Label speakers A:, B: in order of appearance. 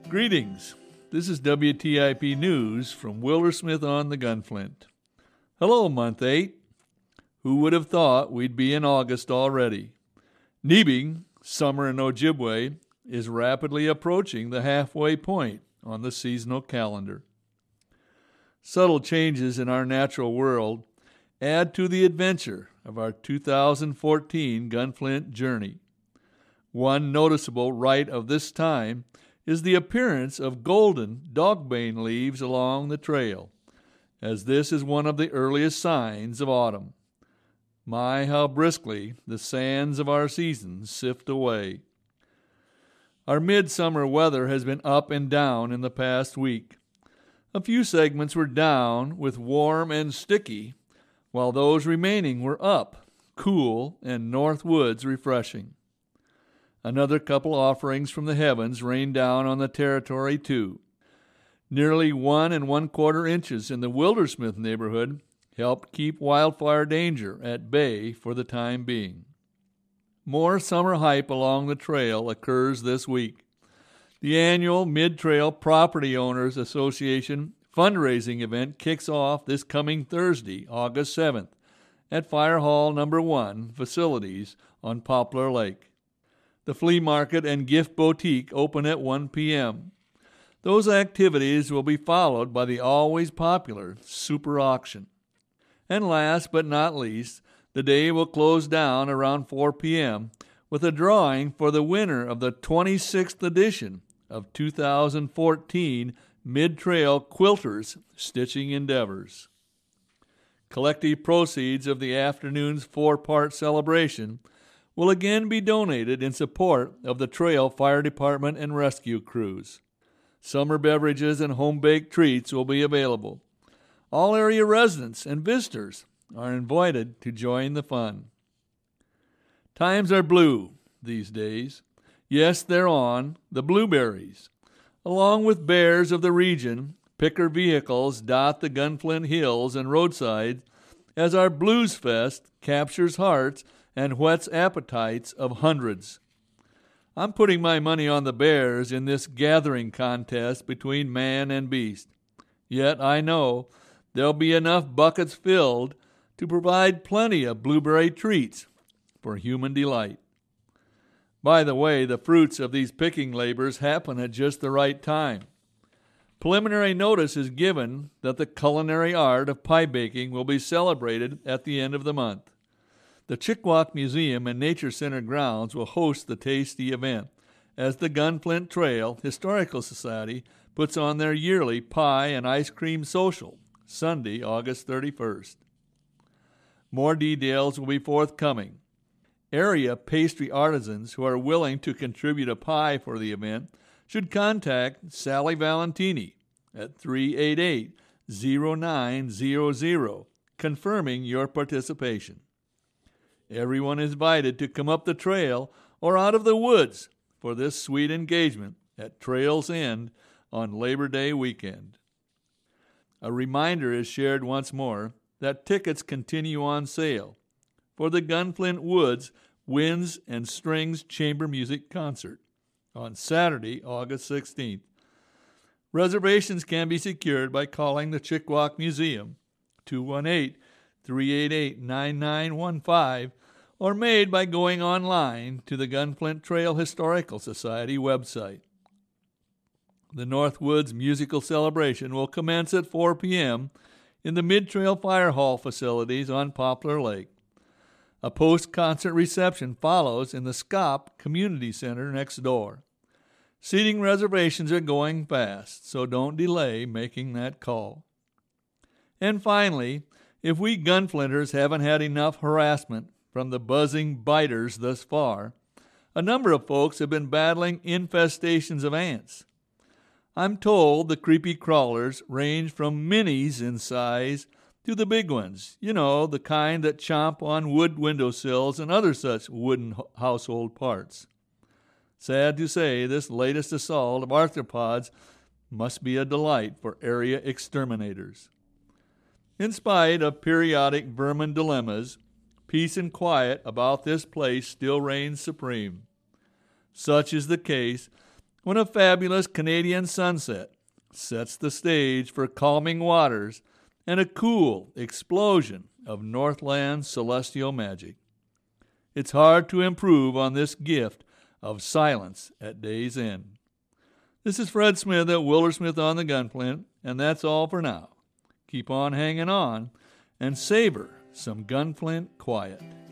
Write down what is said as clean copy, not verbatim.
A: Greetings. This is WTIP News from Wildersmith on the Gunflint. Hello, month 8. Who would have thought we'd be in August already? Nebing, summer in Ojibwe, is rapidly approaching the halfway point on the seasonal calendar. Subtle changes in our natural world add to the adventure of our 2014 Gunflint journey. One noticeable rite of this time is the appearance of golden dogbane leaves along the trail, as this is one of the earliest signs of autumn. My, how briskly the sands of our seasons sift away. Our midsummer weather has been up and down in the past week. A few segments were down with warm and sticky, while those remaining were up, cool, and north woods refreshing. Another couple offerings from the heavens rained down on the territory, too. Nearly 1 1/4 inches in the Wildersmith neighborhood helped keep wildfire danger at bay for the time being. More summer hype along the trail occurs this week. The annual Mid-Trail Property Owners Association fundraising event kicks off this coming Thursday, August 7th, at Fire Hall No. 1 facilities on Poplar Lake. The flea market and gift boutique open at 1 p.m. Those activities will be followed by the always popular super auction. And last but not least, the day will close down around 4 p.m. with a drawing for the winner of the 26th edition of 2014 Mid-Trail Quilters Stitching Endeavors. Collective proceeds of the afternoon's 4-part celebration will again be donated in support of the Trail Fire Department and rescue crews. Summer beverages and home-baked treats will be available. All area residents and visitors are invited to join the fun. Times are blue these days. Yes, they're on the blueberries. Along with bears of the region, picker vehicles dot the Gunflint hills and roadsides as our Blues Fest captures hearts and whets appetites of hundreds. I'm putting my money on the bears in this gathering contest between man and beast. Yet I know there'll be enough buckets filled to provide plenty of blueberry treats for human delight. By the way, the fruits of these picking labors happen at just the right time. Preliminary notice is given that the culinary art of pie baking will be celebrated at the end of the month. The Chickawauk Museum and Nature Center grounds will host the tasty event, as the Gunflint Trail Historical Society puts on their yearly pie and ice cream social, Sunday, August 31st. More details will be forthcoming. Area pastry artisans who are willing to contribute a pie for the event should contact Sally Valentini at 388-0900, confirming your participation. Everyone is invited to come up the trail or out of the woods for this sweet engagement at Trail's End on Labor Day weekend. A reminder is shared once more that tickets continue on sale for the Gunflint Woods Winds and Strings Chamber Music Concert on Saturday, August 16th. Reservations can be secured by calling the Chickawauk Museum, 218-388-9915, or made by going online to the Gunflint Trail Historical Society website. The Northwoods Musical Celebration will commence at 4 p.m. in the Mid-Trail Fire Hall facilities on Poplar Lake. A post-concert reception follows in the SCOP Community Center next door. Seating reservations are going fast, so don't delay making that call. And finally, if we Gunflinters haven't had enough harassment from the buzzing biters thus far, a number of folks have been battling infestations of ants. I'm told the creepy crawlers range from minis in size to the big ones, the kind that chomp on wood windowsills and other such wooden household parts. Sad to say, this latest assault of arthropods must be a delight for area exterminators. In spite of periodic vermin dilemmas, peace and quiet about this place still reigns supreme. Such is the case when a fabulous Canadian sunset sets the stage for calming waters and a cool explosion of Northland celestial magic. It's hard to improve on this gift of silence at day's end. This is Fred Smith at Willersmith on the Gunflint, and that's all for now. Keep on hanging on and savor some Gunflint quiet.